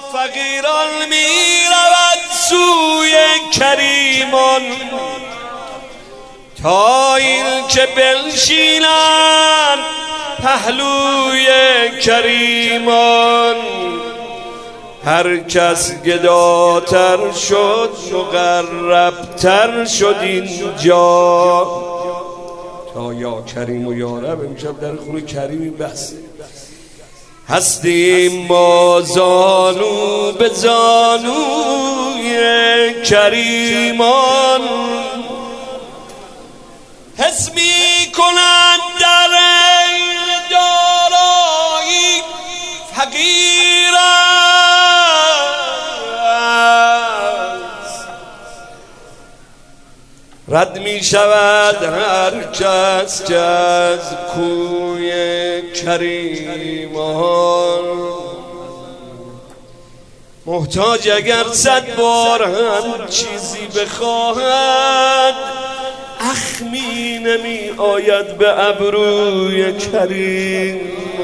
فقیران می رود سوی کریمان تا این که بنشینند پهلوی کریمان. هر کس گداتر شد مقربتر شد اینجا تا یا کریم و یا رب. امشب در خونه کریمی بس هستیم ما زانو به زانوی کریمان. حس می کنند در دارایی فقیر است، رد می شود هر کس که از کوی کریمان. محتاج اگر 100 بار هم چیزی بخواهد اخمی نمی آید به ابروی کریم.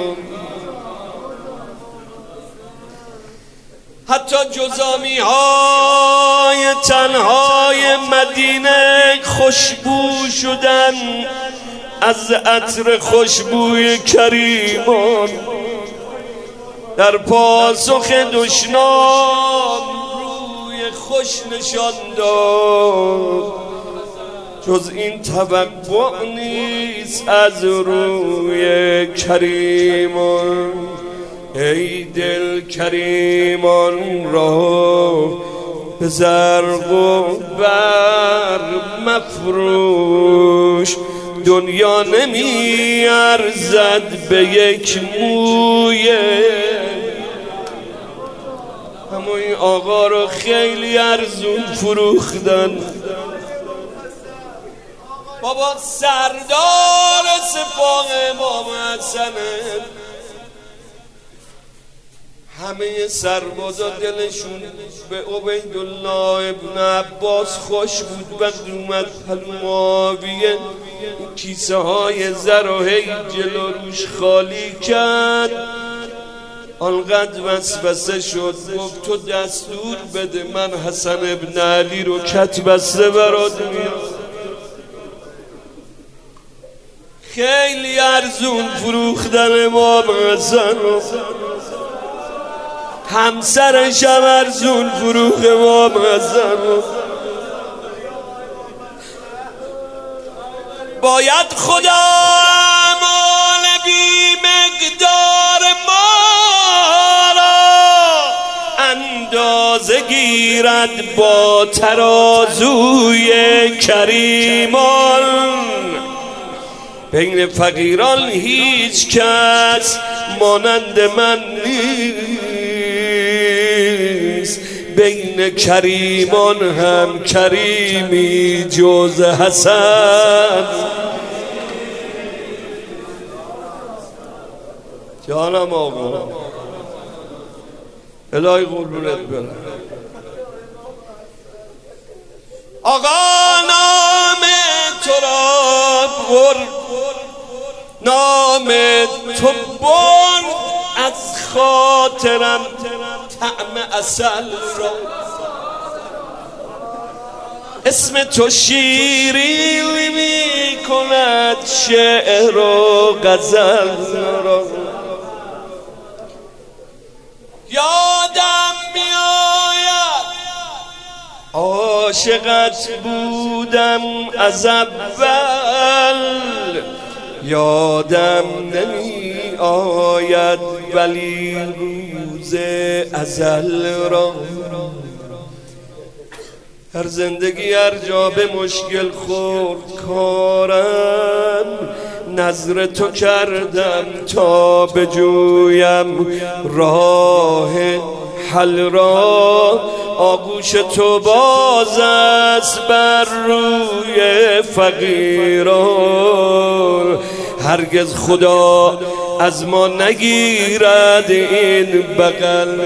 حتی جزامی های تنهای مدینه خوشبو شدن از عطر خوشبوی کریمان. در پاسخ دشنام روی خوش نشان داد، جز این توقع نیست از روی کریمان. ای دل کریمان را به زرق و بر مفروش، دنیا نمی ارزد به یک مویه. همون آقا رو خیلی ارزون فروختن. بابا سردار سپاه امام حسنه، همه سربازا دلشون به عبیدالله ابن عباس خوش بود. وقتی اومد پلو معاویه کیسه های زر و هی جلو روش خالی کرد، آنقدر وسوسه شد گفت تو دستور بده من حسن ابن علی رو کت بسته برات میارم. خیلی ارزون فروختن امام حسن رو، همسرش هم ارزون فروخت امام حسن رو. باید خدا اعمال بی مقدار ما را اندازه گیرد با ترازوی کریمان. بین فقیران هیچ کس مانند من نیست، بین کریمان هم کریمی جز حسن. جانم آقا الهی قربونت برم. آقا نام تو را برد، نام تو برد از خاطرم طعم عسل را. اسم تو شیرین می کند شعر و غزل را. یادم میآید عاشقت بودم از اول، یادم نمی آید ولی روز ازل را. هر زندگی هر جا به مشکل خورد کارم، نظر تو کردم تا بجویم راه حل را. آغوش تو باز است بر روی فقیران، هرگز خدا از ما نگیرد این بغل.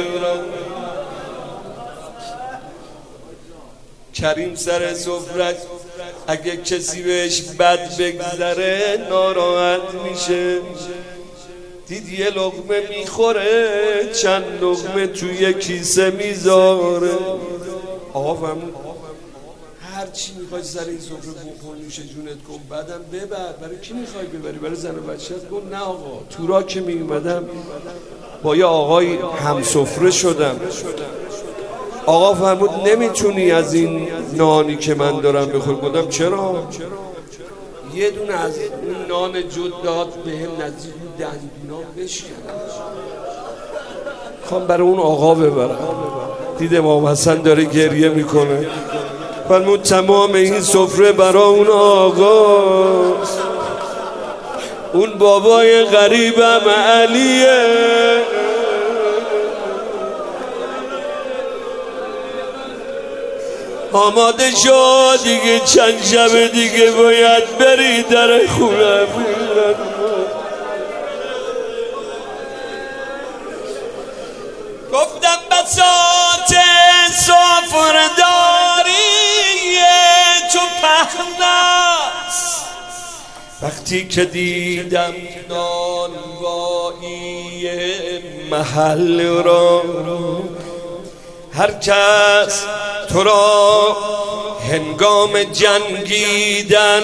کریم سر سفرت اگه کسی بهش بد بگذره ناراحت میشه. دید یه لقمه میخوره چند لقمه توی کیسه میذاره. آقا فرمود هر چی میخوای سر این سفره بخور نوش جونت کن، بعدم ببر. برای کی میخوای ببری؟ برای زن و بچه‌ت؟ گفت نه آقا، تو را که میومدم با یه آقای هم سفره شدم. آقا فرمود نمیتونی از این نانی که من دارم بخور؟ گفتم چرا؟ یه دونه از اون نان جد داد بهم نزدیک دندونام بشکنم، خوام برای اون آقا ببرم. دید امام حسن داره گریه میکنه، فرمود تمام این سفره برای اون آقا. اون بابای غریبم علیه، آماده شد دیگه، چند شب دیگه باید بری در خونه. گفتم بساط سفره‌داری تو پهناست، وقتی که دیدم نانوایی محل را، هر کس تو را هنگام جنگیدن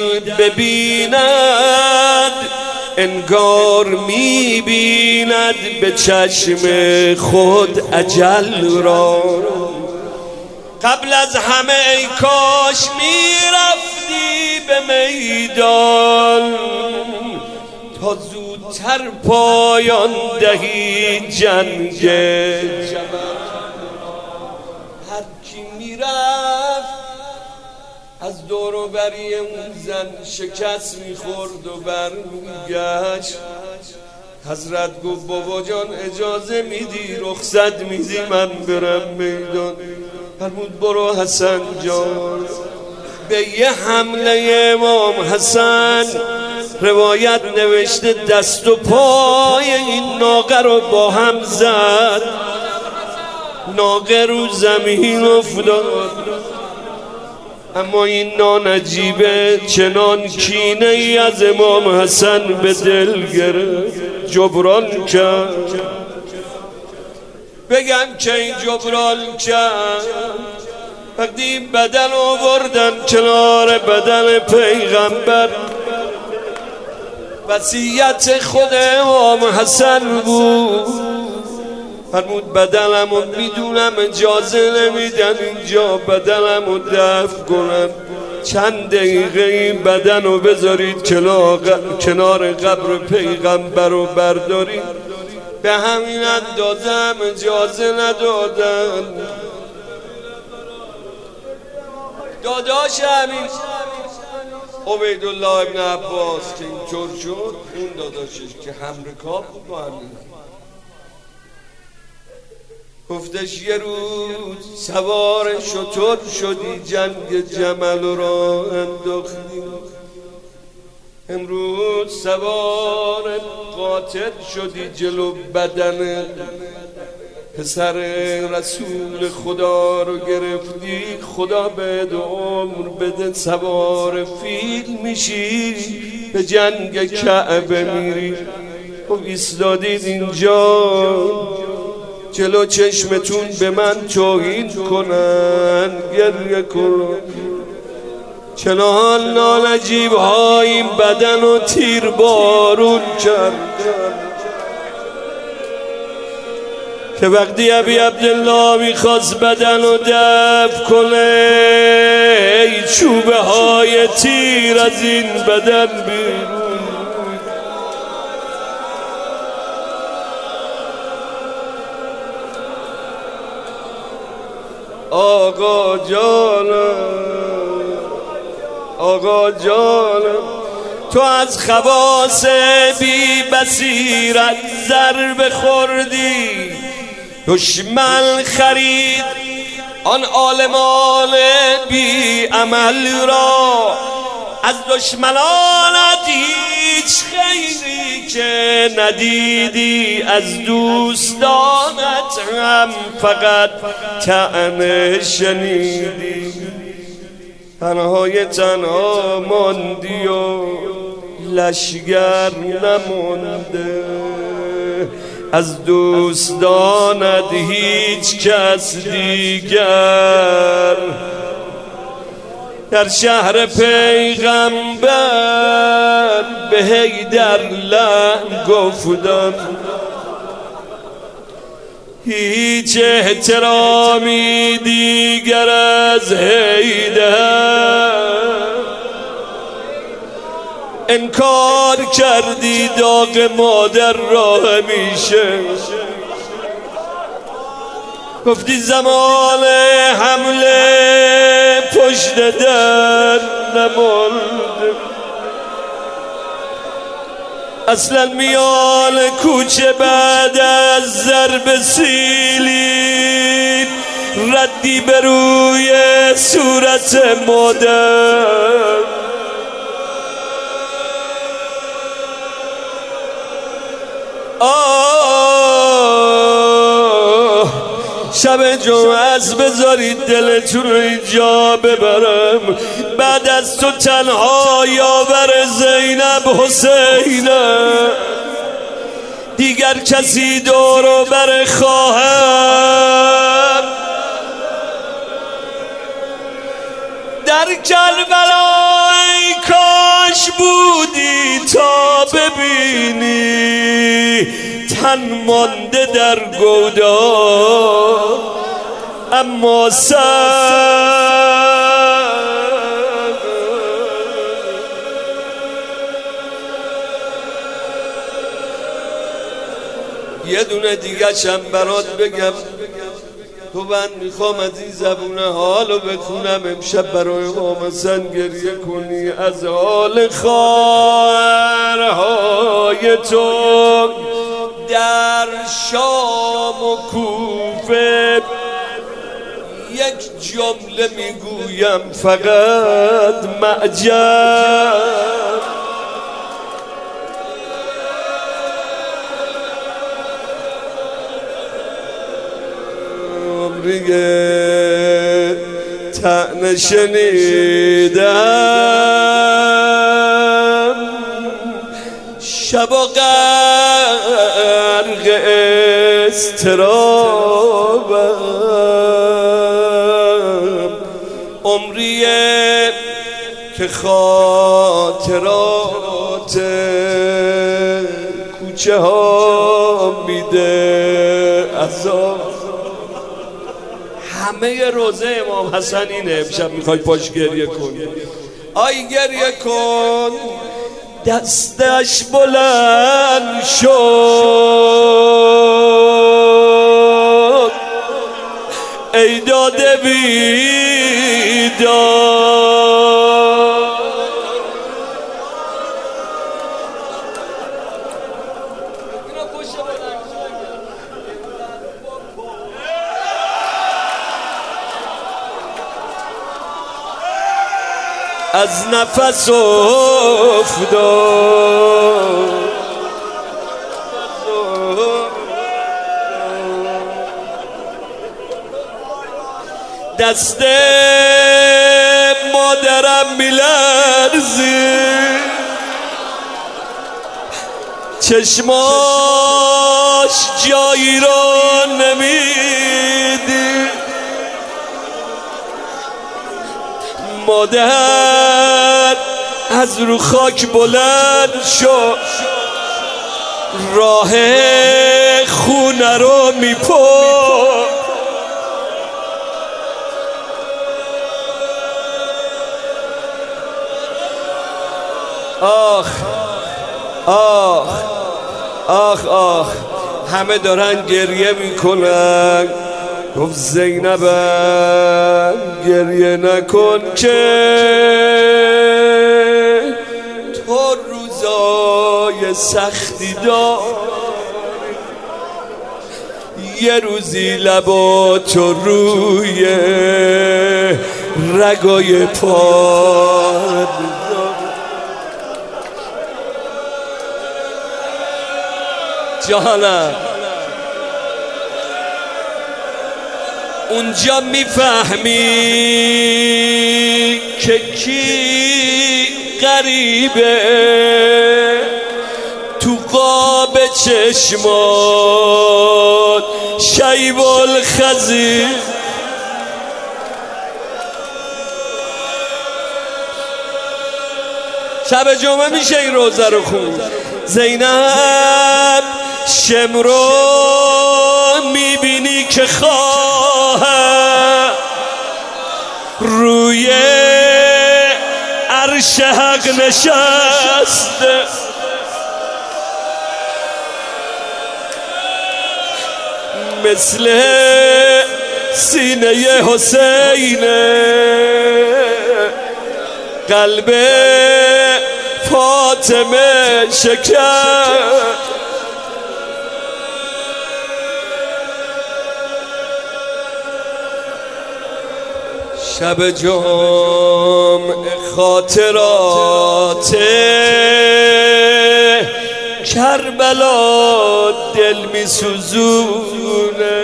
ببیند، انگار میبیند به چشم خود اجل را. قبل از همه ای کاش میرفتی به میدان، تا زودتر پایان دهی جنگ جمل. هر کی میرفت از دور و بری اون زن شکست میخورد و برمیگشت. حضرت گفت بابا جان اجازه میدی، رخصت میدی من برم میدان؟ فرمود برو حسن جان. به یه حمله امام حسن روایت نوشته دست و پای این ناقه رو با هم زد، ناقه رو زمین افتاد. اما این ناجیبه چنان کینه ای از امام حسن به دل گرفت، جبران کرد. بگم که این جبران کرد وقتی بدن آوردن کنار بدن پیغمبر. وصیت خود امام حسن بود، فرمود بدنمو میدونم اجازه نمیدن اینجا بدنمو دفن کنن، چند دقیقه این بدنو بذارید کنار قبر پیغمبر رو بردارید. به همین اندازه هم اجازه ندادن. داداش همین عبیدالله ابن عباس که اینطور شد، اون داداشش که همرکاب بود با همین، گفتش یه روز سوار شتر شدی جنگ جمل را انداختی، امروز سوار قاتل شدی جلو بدن پسر رسول خدا رو گرفتی. خدا بهت عمر بده سوار فیل میشی به جنگ کعبه میری. خب ایستادید اینجا جلو چشمتون به من توهین کنن، گریه کن. چنان نانجیب ها این بدن و تیر بارون کردن که وقتی ابی عبدالله میخواست بدن و دفن کنه، چوبه های تیر از این بدن بیرون. آقا جانم، آقا جانم، تو از خواص بی بصیرت ضربه خوردی، دشمن خرید آن عالمان بی عمل را. از دشمنانت هیچ خیری که ندیدی، از دوستانت هم فقط طعنه شنیدی. تنهای تنها ماندی و لشگر نمانده. از دوستانت هیچ کس دیگر در شهر پیغمبر به حیدر لعن گفتن هیچ احترامی دیگر از حیدر انکار کردی داغ مادر را همیشه گفتی زمان حمله پشت در نمانده اصلا میان کوچه بعد از ضرب سیلی ردی به روی صورت مادر شب جمعه از بذارید دلتون رو اینجا ببرم بعد از تو تنها یاور زینب حسینه دیگر کسی دور و بر خواهم در کربلا ای کاش بودی تا ببینی تن مانده در گودا اما یه دونه دیگه چم برات بگم تو من میخوام از این زبونه حالو بخونم امشب برای آمسن گریه کنی از حال خواهرهای تو در شام و کوفه یک جمله میگویم فقط معجب عمریه طعنه شنیدم شب و غرق اضطرابم عمریه که خاطرات کوچه ها میده عذاب همه روزه امام حسن اینه امشب میخوای پاش گریه کنی آی گریه کن دستش بلند شد ای داده بیدار از نفس افتاد دست مادرم میلرزی چشماش جایی را نمیدی مادر از رو خاک بلند شد راه خونه رو میپرد آخ آخ آخ آخ همه دارن گریه میکنن گفت زینبم گریه نکن که تو روزای سختی داری یه روزی لباتو روی رگای پا جانم اونجا میفهمی که کی غریبه تو قاب چشمات شیب الخزی شب جمعه میشه این روزه رو خون. زینب شمرو میبینی که خواهد روی عرش حق نشسته، مثل سینه حسینه، قلب فاطمه شکر. شب جمعه خاطرات کربلا دل می سوزونه.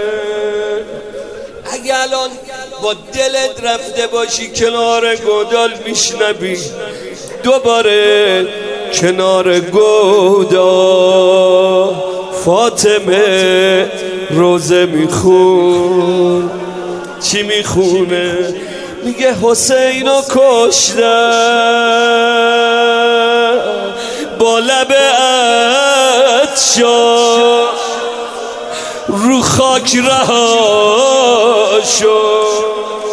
اگه الان با دلت رفته باشی کنار گودال میشنبی دوباره کنار گودال فاطمه روزه میخون. چی میخونه؟ میگه حسینو کشتن با لب عطشان رو خاک رها شد.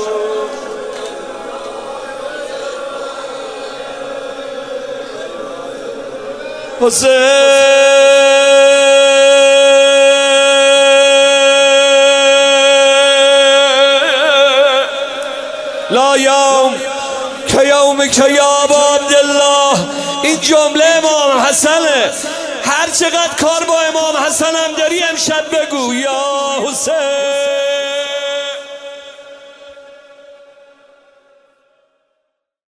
لا یوم که یوم که یا عبدالله. این جمله امام حسنه. هر چقدر کار با امام حسن هم داری امشب بگو یا حسین.